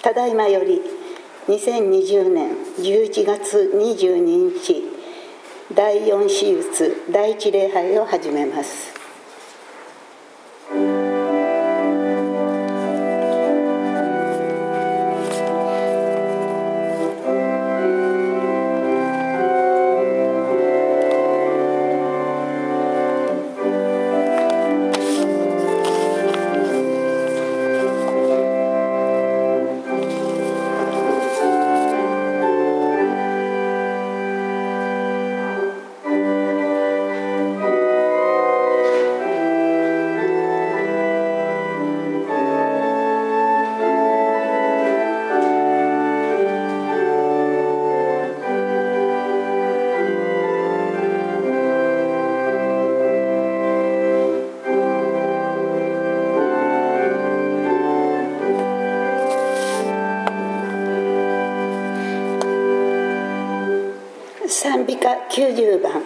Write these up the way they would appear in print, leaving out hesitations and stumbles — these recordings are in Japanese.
ただいまより2020年11月22日第4手術第一礼拝を始めます。賛美歌90番。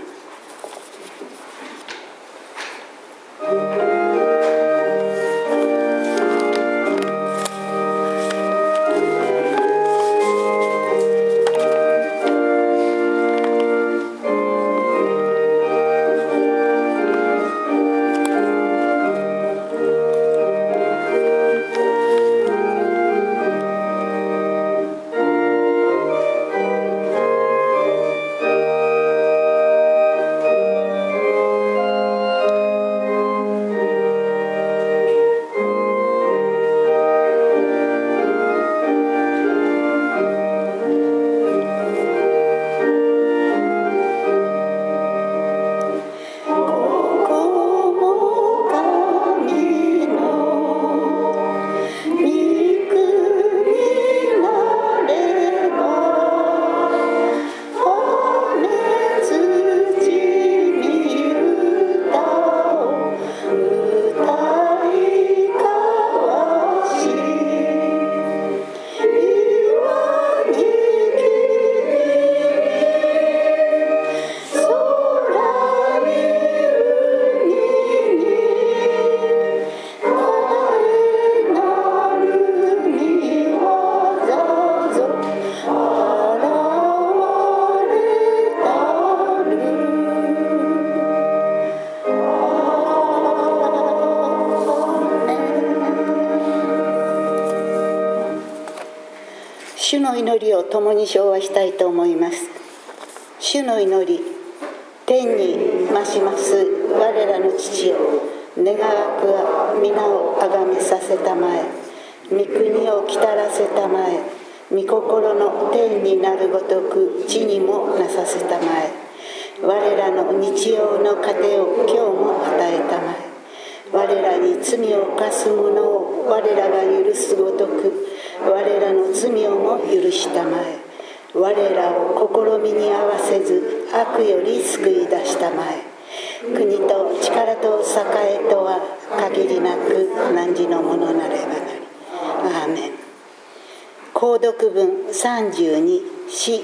主の祈りを共に唱和したいと思います。主の祈り。天に増します我らの父よ、願わくは皆をあがめさせたまえ、御国をきたらせたまえ、御心の天になるごとく地にもなさせたまえ、我らの日曜の糧を今日も与えたまえ、我らに罪を犯す者を我らが許すごとく我らの罪をも許したまえ、我らを試みに合わせず悪より救い出したまえ、国と力と栄とは限りなく汝のものなればなり。アーメン。購読文32詩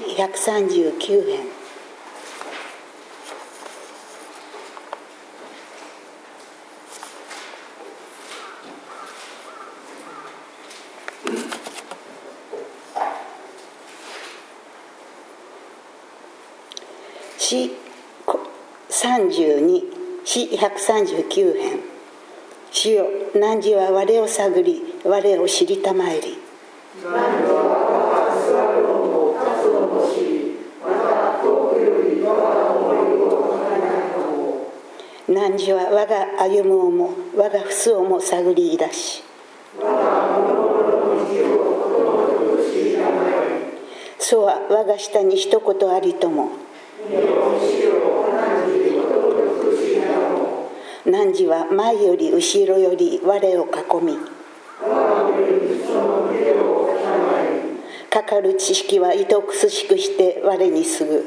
139編。詩32詩139編。主よ、汝は我を探り我を知りたまえり。汝は我が歩むをも我が父をも探り出し、そは我が下に一言ありとも、汝は前より後ろより我を囲み、かかる知識は糸くすしくして我にすぐ、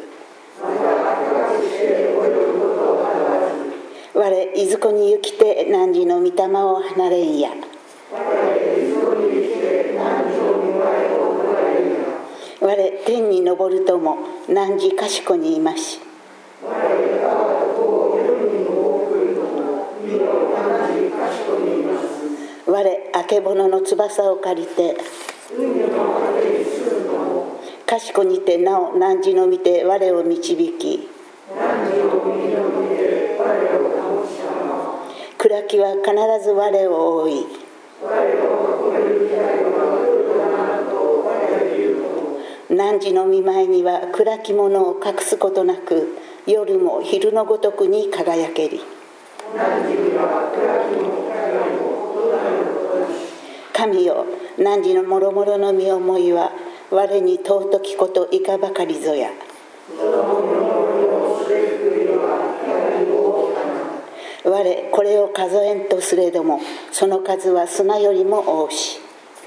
我いずこに行きて汝の御霊を離れんや。我天に昇るとも汝賢にいまし。我あけぼのの翼を借りて賢にてなお汝の御手我を導き、暗きは必ず我を覆い、汝の御前には暗きものを隠すことなく、夜も昼のごとくに輝けり。神よ、汝のもろもろの身思いは我に尊きこといかばかりぞや。我これを数えんとすれども、その数は砂よりも多し。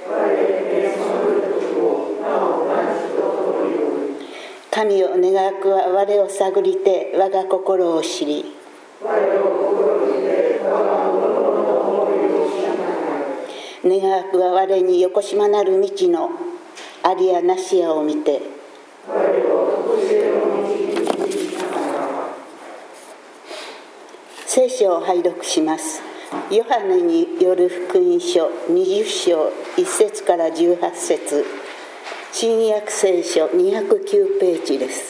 神よ、願わくは我を探りて我が心を知り、願わくは我によこしまなる道のありやなしやを見て、聖書を拝読します。ヨハネによる福音書20章1節から18節、新約聖書209ページです。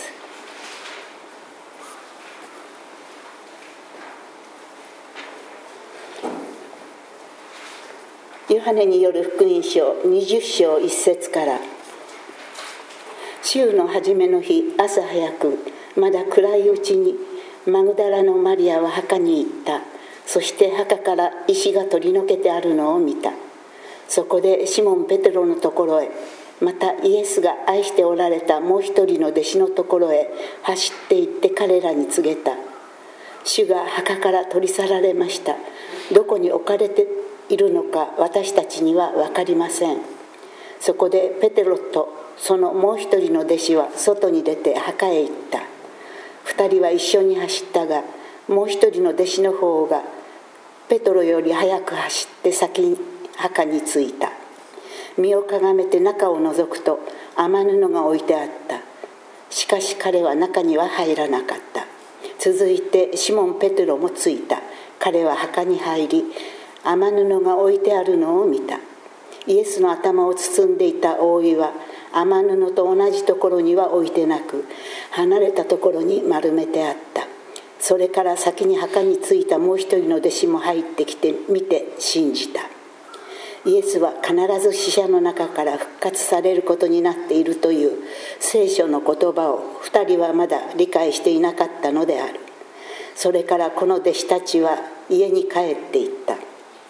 ヨハネによる福音書20章1節から、週の初めの日、朝早く、まだ暗いうちに、マグダラのマリアは墓に行った。そして墓から石が取り除けてあるのを見た。そこでシモン・ペテロのところへ、またイエスが愛しておられたもう一人の弟子のところへ走って行って彼らに告げた。主が墓から取り去られました。どこに置かれているのか私たちには分かりません。そこでペテロとそのもう一人の弟子は外に出て墓へ行った。二人は一緒に走ったが、もう一人の弟子の方がペトロより早く走って先に墓に着いた。身をかがめて中を覗くと雨布が置いてあった。しかし彼は中には入らなかった。続いてシモン・ペテロも着いた。彼は墓に入り、雨布が置いてあるのを見た。イエスの頭を包んでいた覆いは雨布と同じところには置いてなく、離れたところに丸めてあった。それから先に墓に着いたもう一人の弟子も入ってきて見て信じた。イエスは必ず死者の中から復活されることになっているという聖書の言葉を二人はまだ理解していなかったのである。それからこの弟子たちは家に帰っていった。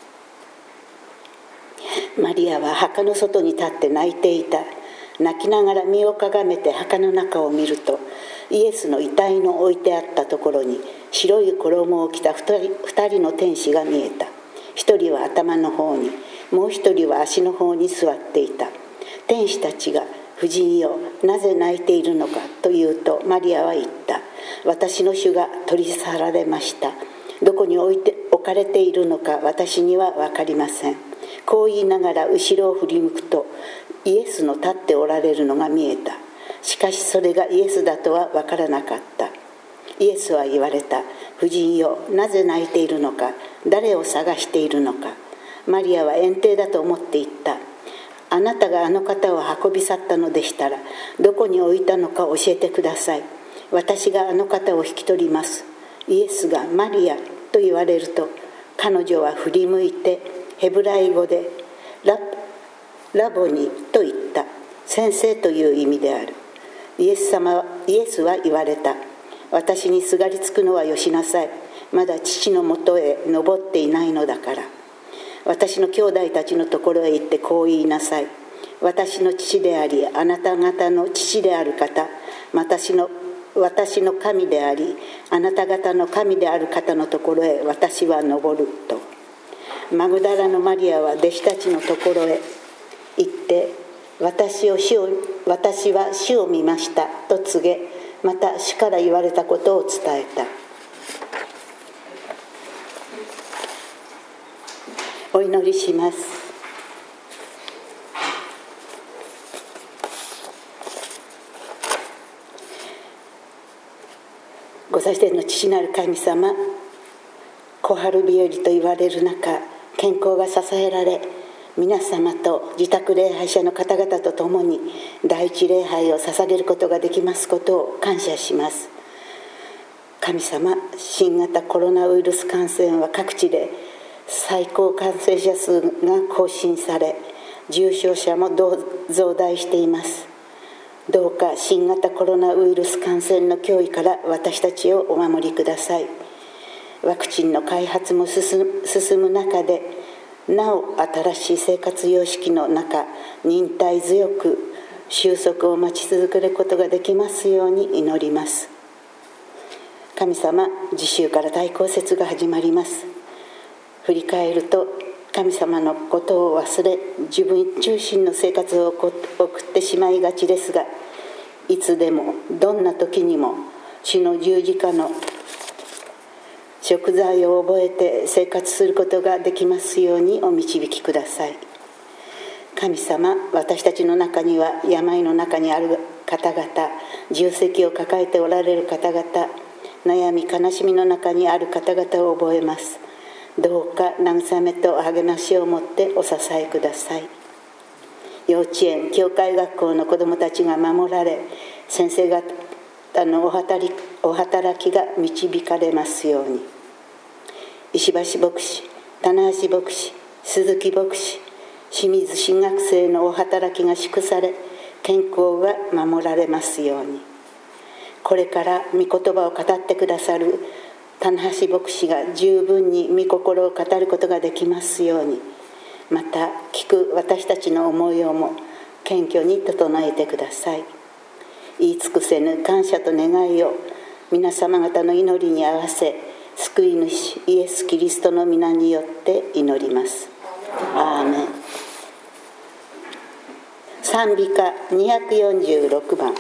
マリアは墓の外に立って泣いていた。泣きながら身をかがめて墓の中を見ると、イエスの遺体の置いてあったところに白い衣を着た二人の天使が見えた。一人は頭の方に、もう一人は足の方に座っていた。天使たちが、婦人よ、なぜ泣いているのかと言うと、マリアは言った。私の主が取り去られました。どこに置かれているのか私には分かりません。こう言いながら後ろを振り向くと、イエスの立っておられるのが見えた。しかしそれがイエスだとは分からなかった。イエスは言われた。婦人よ、なぜ泣いているのか、誰を探しているのか。マリアは遠征だと思って言った。あなたがあの方を運び去ったのでしたら、どこに置いたのか教えてください。私があの方を引き取ります。イエスがマリアと言われると、彼女は振り向いてヘブライ語でラボニと言った。先生という意味である。イエスは言われた。私にすがりつくのはよしなさい。まだ父のもとへ登っていないのだから。私の兄弟たちのところへ行ってこう言いなさい。私の父であり、あなた方の父である方、私の神であり、あなた方の神である方のところへ私は登ると。マグダラのマリアは弟子たちのところへ行って、私は主を見ましたと告げ、また主から言われたことを伝えた。お祈りします。ご座天の父なる神様、小春日和と言われる中、健康が支えられ、 皆様と自宅礼拝者の方々と共に第一礼拝を捧げることができますことを感謝します。神様、新型コロナウイルス感染は各地で最高感染者数が更新され、重症者も増大しています。どうか新型コロナウイルス感染の脅威から私たちをお守りください。ワクチンの開発も進む中で、なお新しい生活様式の中、忍耐強く収束を待ち続けることができますように祈ります。神様、次週から対抗節が始まります。振り返ると神様のことを忘れ、自分中心の生活を送ってしまいがちですが、いつでもどんな時にも主の十字架の贖罪を覚えて生活することができますようにお導きください。神様、私たちの中には病の中にある方々、重責を抱えておられる方々、悩み悲しみの中にある方々を覚えます。どうか慰めと励ましを持ってお支えください。幼稚園、教会学校の子どもたちが守られ、先生方のお働きが導かれますように。石橋牧師、棚橋牧師、鈴木牧師、清水神学生のお働きが祝され、健康が守られますように。これから御言葉を語ってくださる棚橋牧師が十分に御心を語ることができますように、また聞く私たちの思いをも謙虚に整えてください。言い尽くせぬ感謝と願いを皆様方の祈りに合わせ、救い主イエス・キリストの皆によって祈ります。アーメン。賛美歌246番。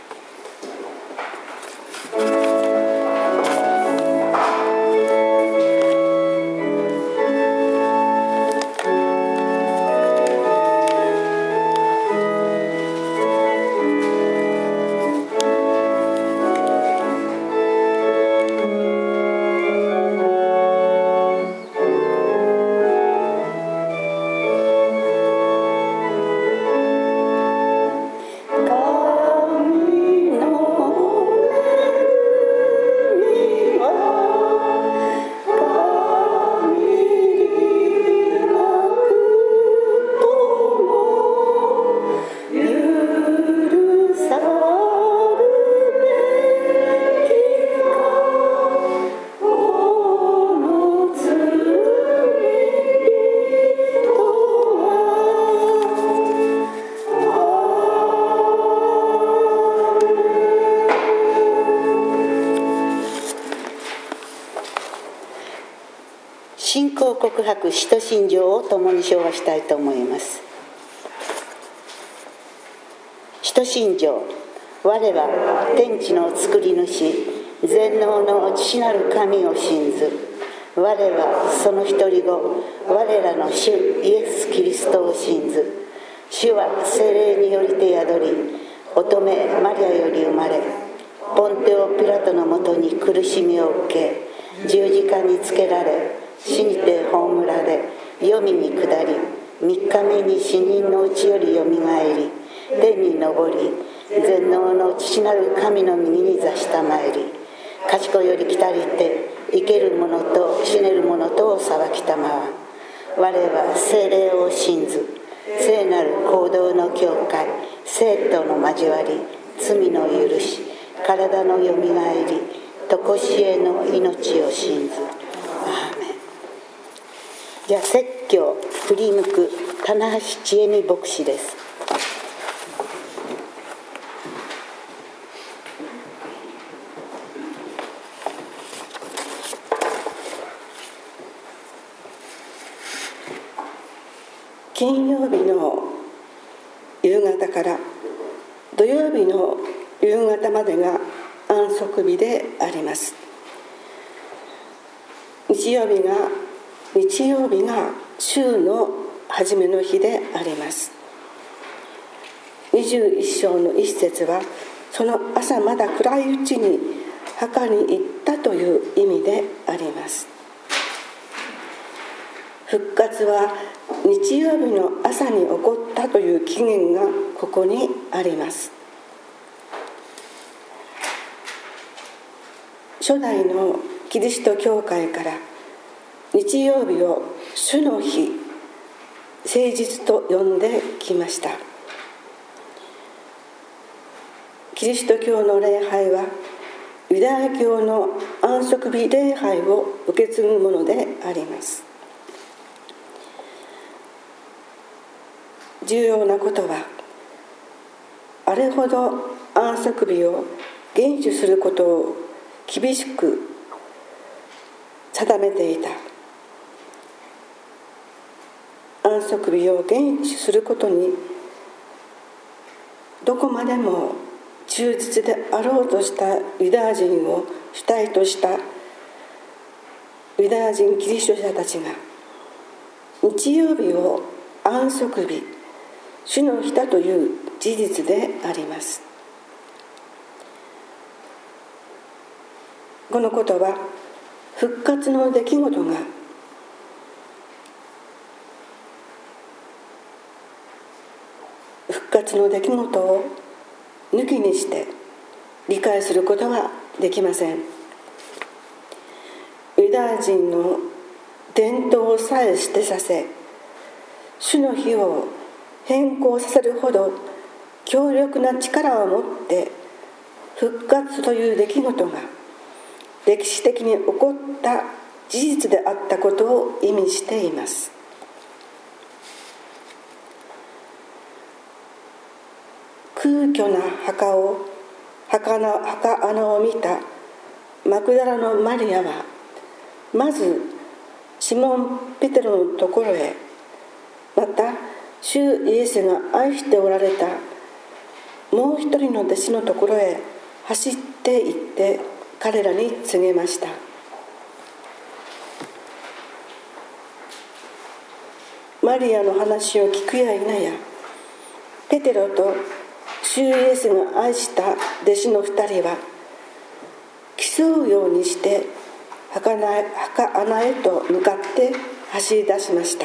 信仰告白使徒信条を共に唱和したいと思います。使徒信条。我は天地の作り主、全能の父なる神を信ず。我はその一人子、我らの主イエス・キリストを信ず。主は聖霊によりて宿り、乙女マリアより生まれ、ポンテオ・ピラトのもとに苦しみを受け、十字架につけられ、死にて葬られ、黄泉に下り、3日目に死人のうちよりよみがえり、天に昇り、全能の父なる神の右に座したまえり、賢より来たりて、生ける者と死ねる者とを裁きたまわ。我は聖霊を信ず、聖なる行動の教会、生徒の交わり、罪の許し、体のよみがえり、とこしえの命を信ず。アーメン。じゃあ説教振り向く棚橋千恵美牧師です。 金曜日の夕方から土曜日の夕方までが安息日であります。日曜日が週の初めの日であります。21章の一節は、その朝まだ暗いうちに墓に行ったという意味であります。 復活は日曜日の朝に起こったという起源がここにあります。初代のキリスト教会から日曜日を主の日、誠実と呼んできました。キリスト教の礼拝はユダヤ教の安息日礼拝を受け継ぐものであります。重要なことは、あれほど安息日を厳守することを厳しく定めていた。安息日を厳守することにどこまでも忠実であろうとしたユダヤ人を主体としたユダヤ人キリスト者たちが日曜日を安息日、主の日だという事実であります。このことは復活の出来事が復活の出来事を抜きにして理解することはできません。ユダヤ人の伝統さえ捨てさせ、主の日を変更させるほど強力な力を持って復活という出来事が歴史的に起こった事実であったことを意味しています。空虚な墓穴を見たマクダラのマリアは、まずシモン・ペテロのところへ、また主イエスが愛しておられたもう一人の弟子のところへ走って行って彼らに告げました。マリアの話を聞くや否や、ペテロと主イエスが愛した弟子の2人は競うようにして墓穴へと向かって走り出しました。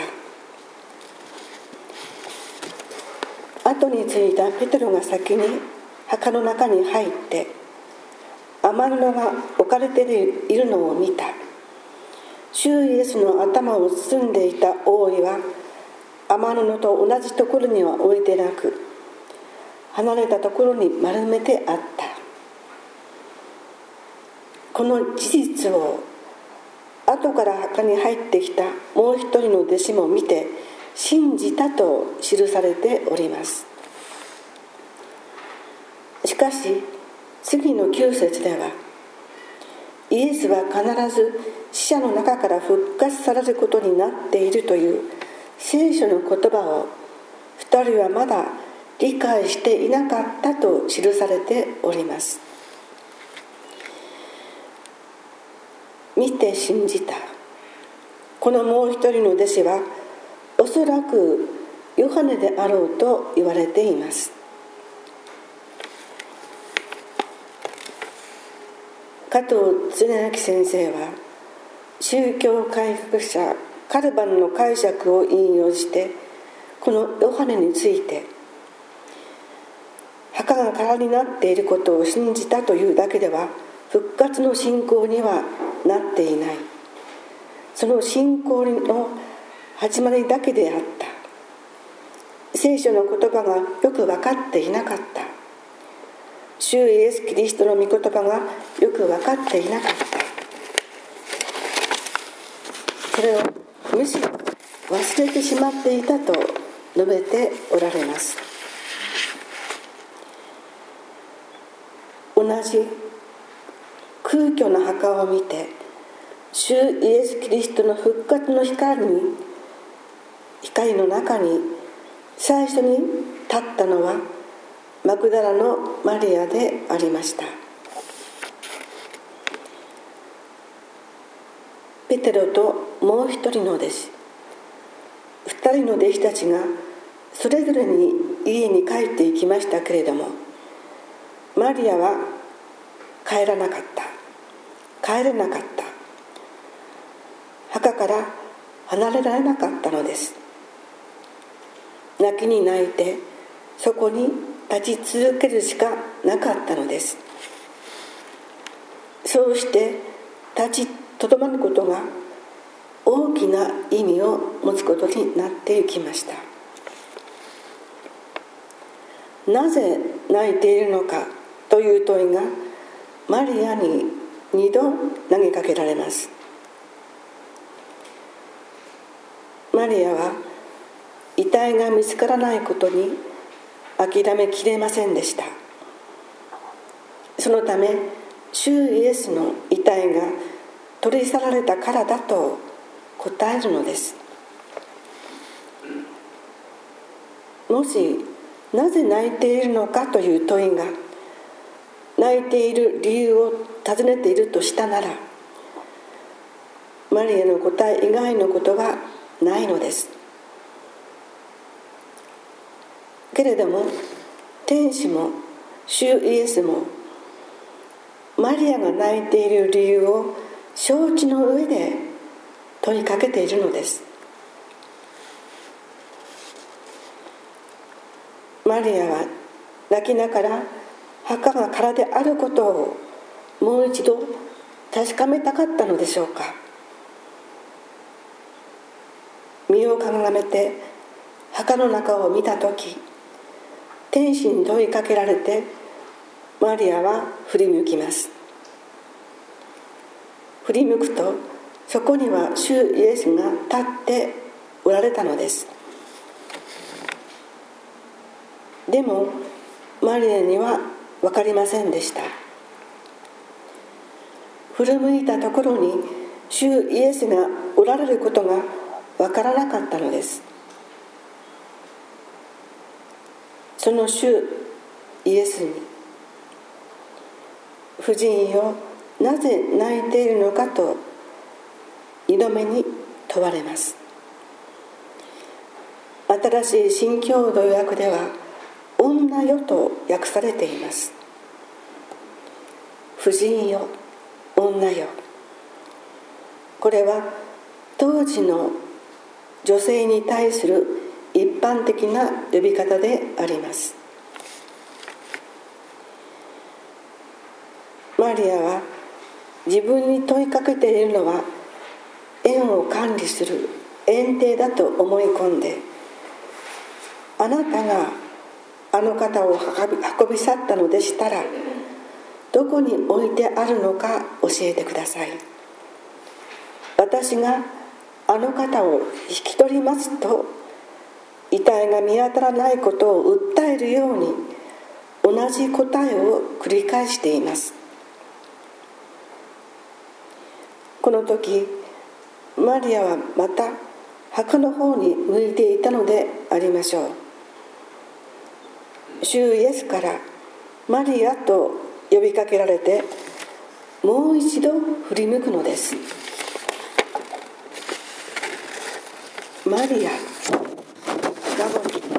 後についたペテロが先に墓の中に入って雨布が置かれているのを見た。主イエスの頭を包んでいた覆いは雨布と同じところには置いてなく、離れたところに丸めてあった。この事実を後から墓に入ってきたもう一人の弟子も見て信じたと記されております。しかし次の9節では、イエスは必ず死者の中から復活されることになっているという聖書の言葉を2人はまだ理解していなかったと記されております。見て信じた。このもう一人の弟子はおそらくヨハネであろうと言われています。加藤恒明先生は宗教改革者カルバンの解釈を引用してこのヨハネについて、墓が空になっていることを信じたというだけでは復活の信仰にはなっていない。その信仰の始まりだけであった。聖書の言葉がよく分かっていなかった。主イエス・キリストの御言葉がよく分かっていなかった。それをむしろ忘れてしまっていたと述べておられます。同じ空虚な墓を見て主イエス・キリストの復活の光の中に最初に立ったのはマクダラのマリアでありました。ペテロともう一人の弟子、2人の弟子たちがそれぞれに家に帰っていきましたけれども、マリアは帰れなかった。墓から離れられなかったのです。泣きに泣いてそこに立ち続けるしかなかったのです。そうして立ちとどまることが大きな意味を持つことになっていきました。なぜ泣いているのかという問いがマリアに2度投げかけられます。マリアは遺体が見つからないことに諦めきれませんでした。そのため主イエスの遺体が取り去られたからだと答えるのです。もしなぜ泣いているのかという問いが泣いている理由を尋ねているとしたなら、マリアの答え以外のことがないのです。けれども天使も主イエスもマリアが泣いている理由を承知の上で問いかけているのです。マリアは泣きながら墓が空であることをもう一度確かめたかったのでしょうか。身をかがめて墓の中を見たとき、天使に問いかけられてマリアは振り向きます。振り向くとそこには主イエスが立っておられたのです。でもマリアには分かりませんでした。振り向いたところに主イエスがおられることが分からなかったのです。その主イエスに、婦人よ、なぜ泣いているのかと2度目に問われます。新しい新共同訳では女よと訳されています。婦人よ、女よ。これは当時の女性に対する一般的な呼び方であります。マリアは自分に問いかけているのは園を管理する園庭だと思い込んで、あなたがあの方を運び去ったのでしたらどこに置いてあるのか教えてください。私があの方を引き取りますと遺体が見当たらないことを訴えるように同じ答えを繰り返しています。この時マリアはまた墓の方に向いていたのでありましょう。主イエスからマリアと呼びかけられてもう一度振り向くのです。マリア、ラボニ。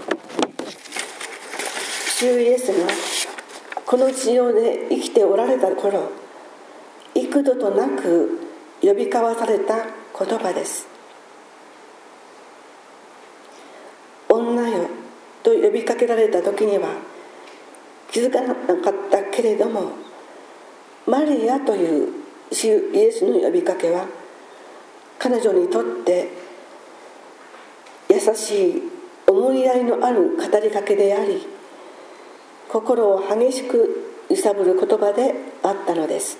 主イエスがこの地上で生きておられた頃、幾度となく呼び交わされた言葉です。女よと呼びかけられた時には気づかなかったけれども、マリアという主イエスの呼びかけは彼女にとって優しい思いやりのある語りかけであり、心を激しく揺さぶる言葉であったのです。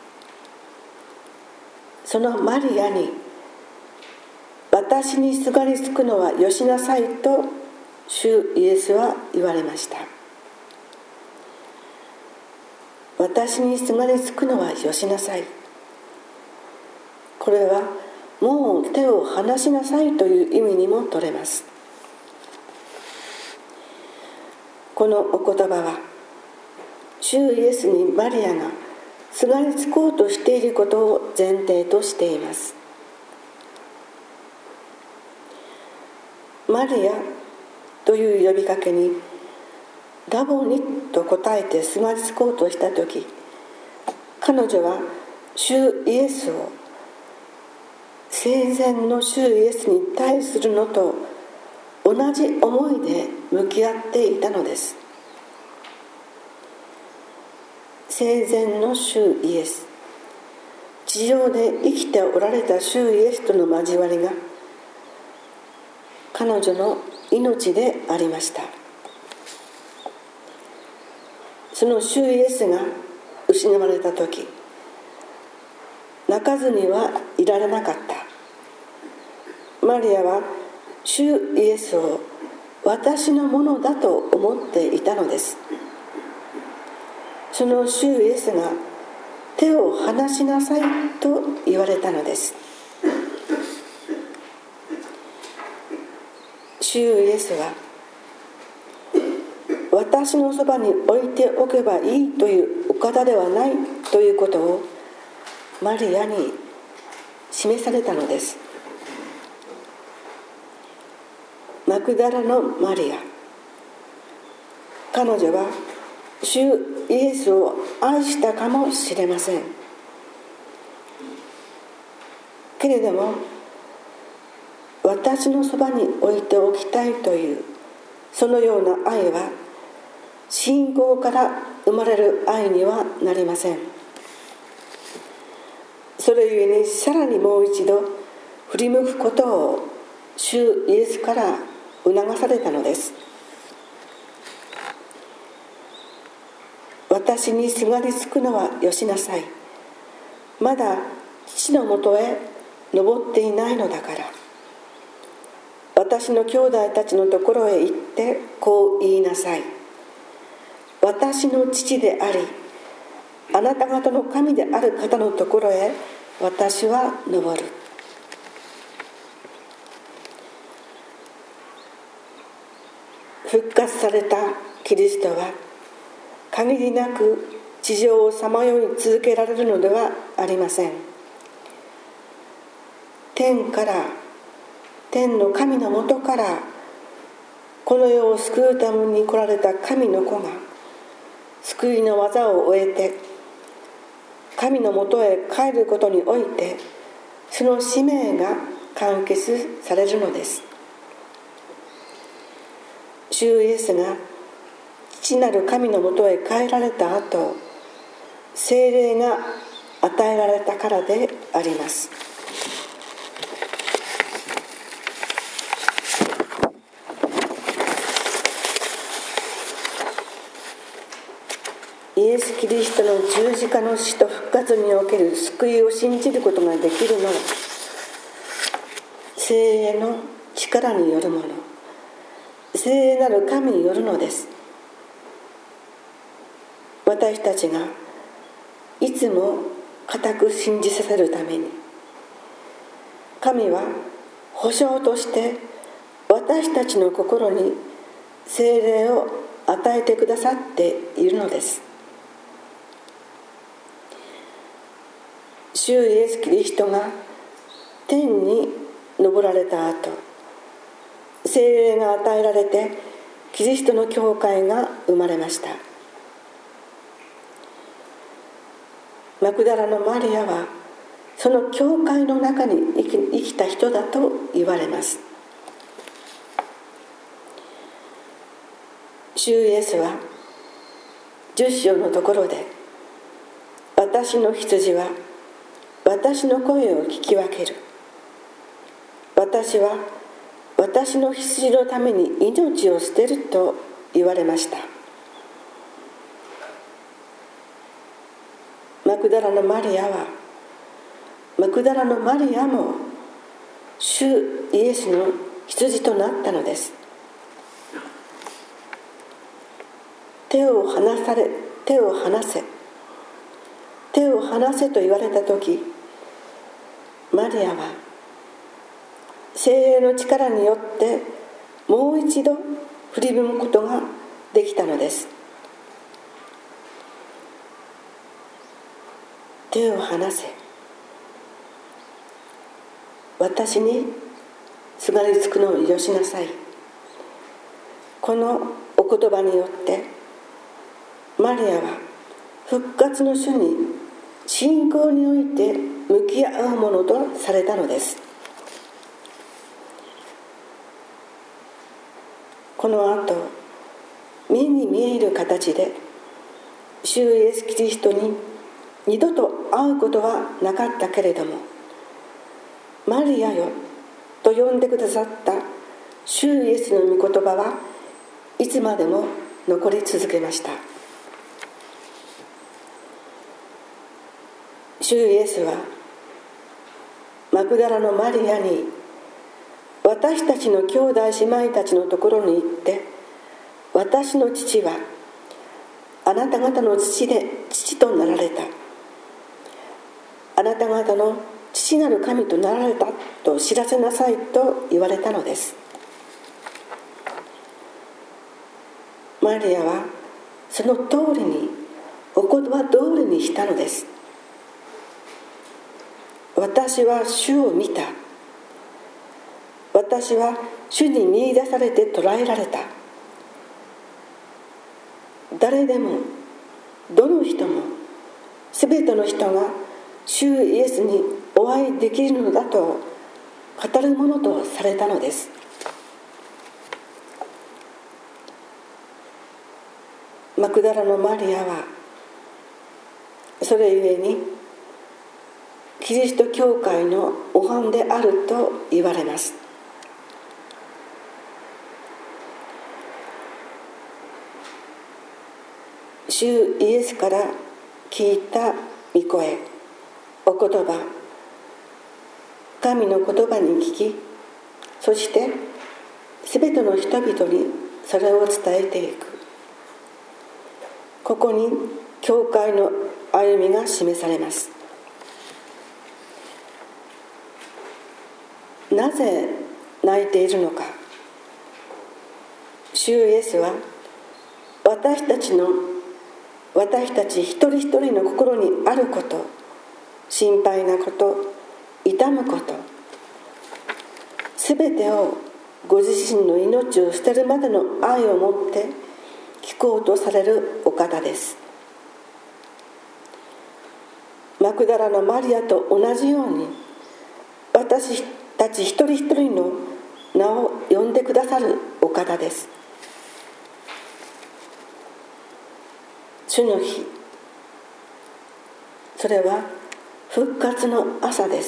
そのマリアに、私にすがりつくのはよしなさいと主イエスは言われました。私にすがりつくのはよしなさい。これはもう手を離しなさいという意味にも取れます。このお言葉は主イエスにマリアがすがりつこうとしていることを前提としています。マリアという呼びかけにラボニと答えてすがりつこうとしたとき、彼女は主イエスを生前の主イエスに対するのと同じ思いで向き合っていたのです。生前の主イエス、地上で生きておられた主イエスとの交わりが彼女の命でありました。その主イエスが失われた時、泣かずにはいられなかった。マリアは主イエスを私のものだと思っていたのです。その主イエスが手を離しなさいと言われたのです。主イエスは私のそばに置いておけばいいというお方ではないということをマリアに示されたのです。マクダラのマリア、彼女は主イエスを愛したかもしれません。けれども私のそばに置いておきたいというそのような愛は信仰から生まれる愛にはなりません。それゆえにさらにもう一度振り向くことを主イエスから促されたのです。私にすがりつくのはよしなさい。まだ父のもとへ登っていないのだから。私の兄弟たちのところへ行ってこう言いなさい。私の父であり、あなた方の神である方のところへ私は登る。復活されたキリストは限りなく地上をさまよい続けられるのではありません。天の神のもとからこの世を救うために来られた神の子が救いの技を終えて神のもとへ帰ることにおいてその使命が完結されるのです。主イエスが父なる神のもとへ帰られた後、聖霊が与えられたからであります。イエス・キリストの十字架の死と復活における救いを信じることができるのは聖霊の力によるもの、聖霊なる神によるのです。私たちがいつも固く信じさせるために神は保証として私たちの心に聖霊を与えてくださっているのです。主イエス・キリストが天に昇られた後、聖霊が与えられてキリストの教会が生まれました。マクダラのマリアはその教会の中に生きた人だと言われます。主イエスは10章のところで、私の羊は私の声を聞き分ける。私は私の羊のために命を捨てると言われました。マクダラのマリアも主イエスの羊となったのです。手を離せと言われたとき、マリアは聖霊の力によってもう一度振り向くことができたのです。手を離せ、私にすがりつくのをよしなさい。このお言葉によってマリアは復活の主に信仰において向き合うものとされたのです。この後、目に見える形で主イエス・キリストに二度と会うことはなかったけれども、マリアよと呼んでくださった主イエスの御言葉はいつまでも残り続けました。主イエスはマグダラのマリアに、私たちの兄弟姉妹たちのところに行って、私の父はあなた方の父となられた、あなた方の父なる神となられたと知らせなさいと言われたのです。マリアはその通りに、お言葉通りにしたのです。私は主を見た。私は主に見出されて捕らえられた。誰でも、どの人も、すべての人が主イエスにお会いできるのだと語るものとされたのです。マグダラのマリアはそれゆえにキリスト教会の模範であると言われます。主イエスから聞いた御声、お言葉、神の言葉に聞き、そしてすべての人々にそれを伝えていく。ここに教会の歩みが示されます。なぜ泣いているのか。主イエスは私たち一人一人の心にあること、心配なこと、痛むこと、すべてをご自身の命を捨てるまでの愛を持って聞こうとされるお方です。マグダラのマリアと同じように、私たち一人一人の名を呼んでくださるお方です。主の日、それは復活の朝です。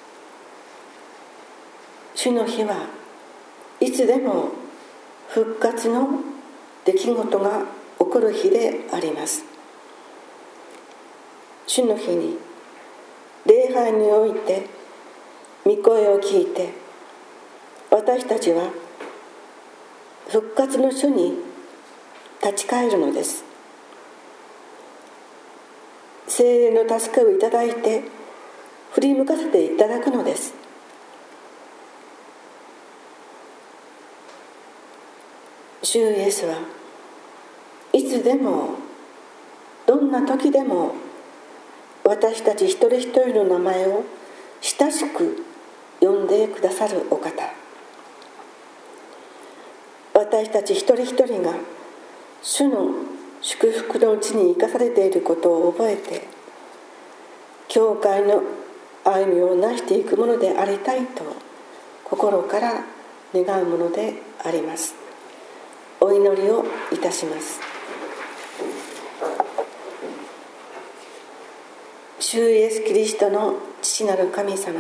主の日はいつでも復活の出来事が起こる日であります。主の日に礼拝において御声を聞いて、私たちは復活の主に立ち返るのです。聖霊の助けをいただいて振り向かせていただくのです。主イエスはいつでも、どんな時でも私たち一人一人の名前を親しく呼んでくださるお方。私たち一人一人が主の祝福のうちに生かされていることを覚えて、教会の歩みをなしていくものでありたいと心から願うものであります。お祈りをいたします。主イエスキリストの父なる神様、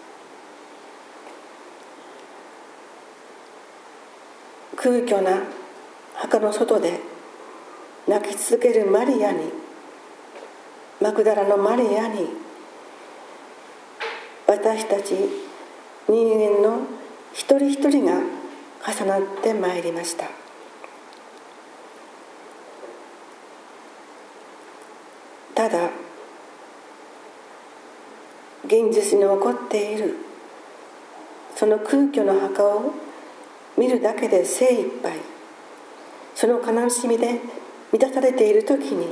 空虚な墓の外で泣き続けるマリアに、マグダラのマリアに、私たち人間の一人一人が重なってまいりました。ただ現実に起こっているその空虚の墓を見るだけで精一杯、その悲しみで満たされている時に、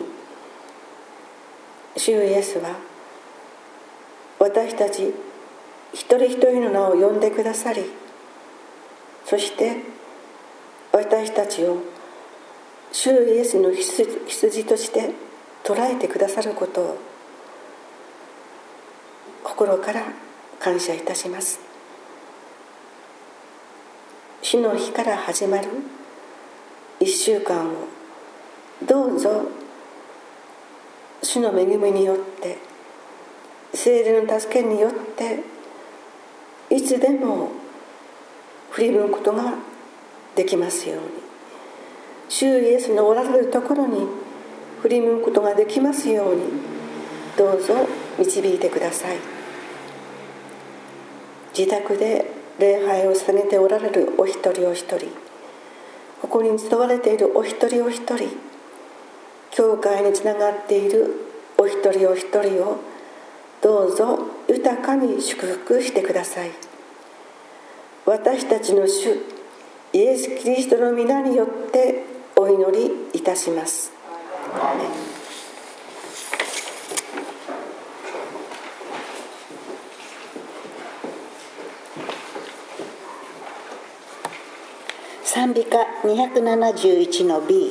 主イエスは私たち一人一人の名を呼んでくださり、して私たちを主イエスの羊として捉えてくださることを心から感謝いたします。主の日から始まる1週間をどうぞ主の恵みによって、聖霊の助けによっていつでも振り向くことができますように、主イエスのおられるところに振り向くことができますように、どうぞ導いてください。自宅で礼拝を捧げておられるお一人お一人、ここに集われているお一人お一人、教会につながっているお一人お一人をどうぞ豊かに祝福してください。私たちの主イエス・キリストの皆によってお祈りいたします。アーメン。 賛美歌271の B。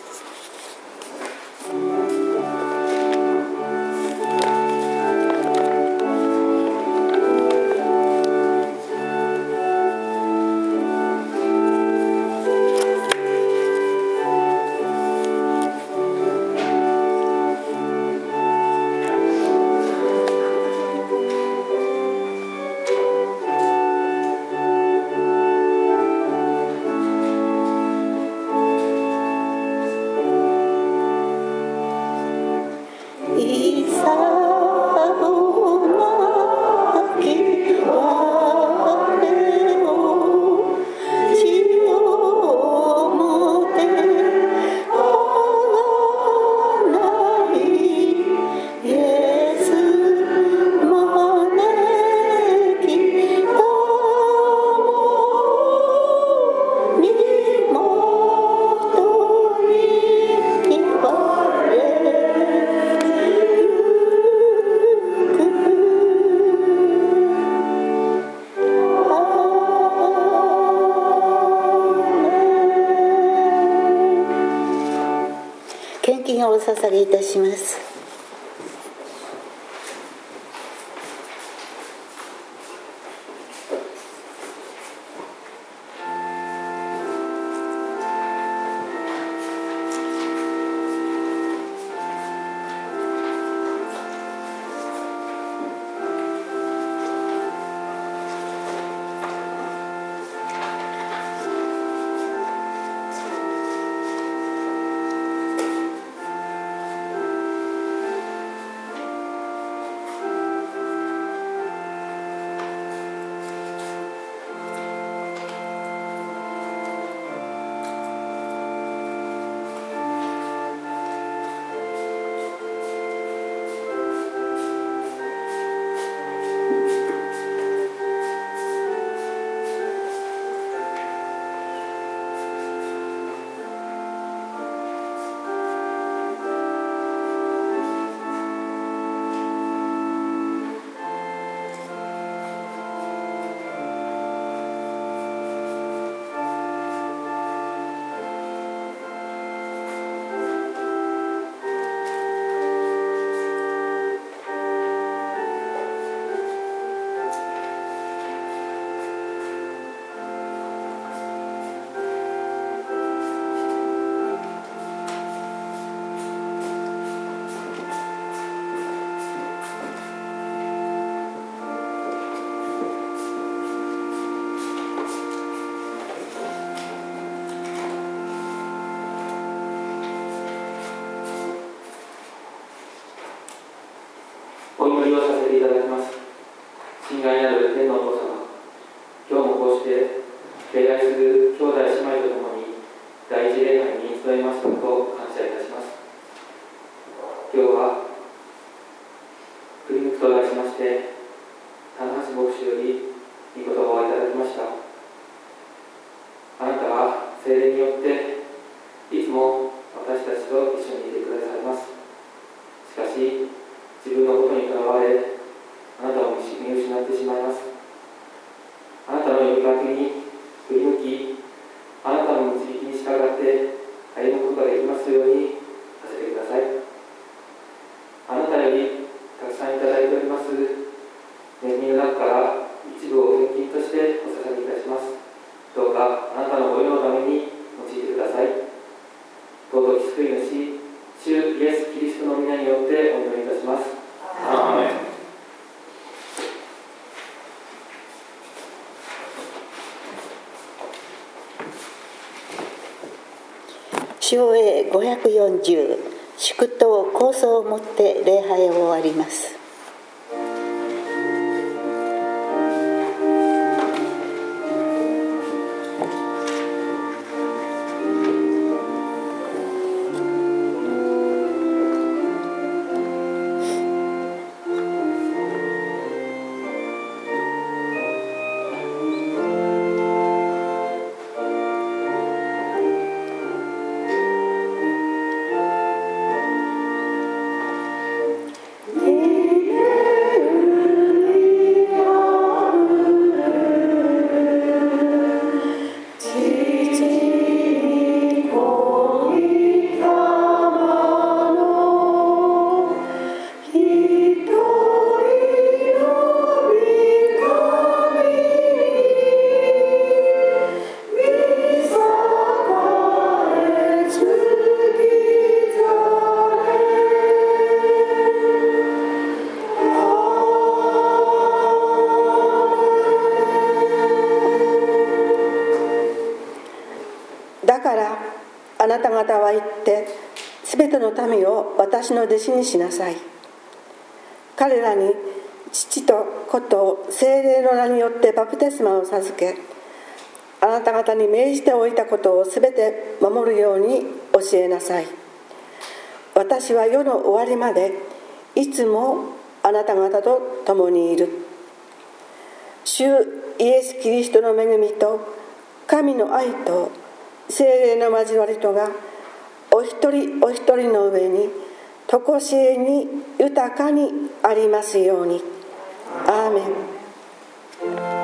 献金をお捧げいたします。 お祈りをさせていただきます。親愛なる天のお父様、今日もこうして礼拝する兄弟姉妹とともに第一礼拝に集いますことを感謝いたします。今日は振り向くと題しまして、棚橋牧師より御言葉をいただきました。あなたは聖霊によっていつも私たちと一緒にいてくださいます。しかし自分のことにとらわれ、あなたを見失ってしまいます。あなたの呼びかけに振り向き、あなたの導きに従って歩むことができますようにさせてください。 し、主イエス・キリストの皆によってお祈りいたします。アーメン。 唱詠540、祝祷構想をもって礼拝を終わります。だからあなた方は言ってすべての民を私の弟子にしなさい。彼らに父と子と聖霊の名によってバプテスマを授け、あなた方に命じておいたことをすべて守るように教えなさい。私は世の終わりまでいつもあなた方と共にいる。主イエス・キリストの恵みと神の愛と聖霊の交わりとがお一人お一人の上にとこしえに豊かにありますように。アーメン。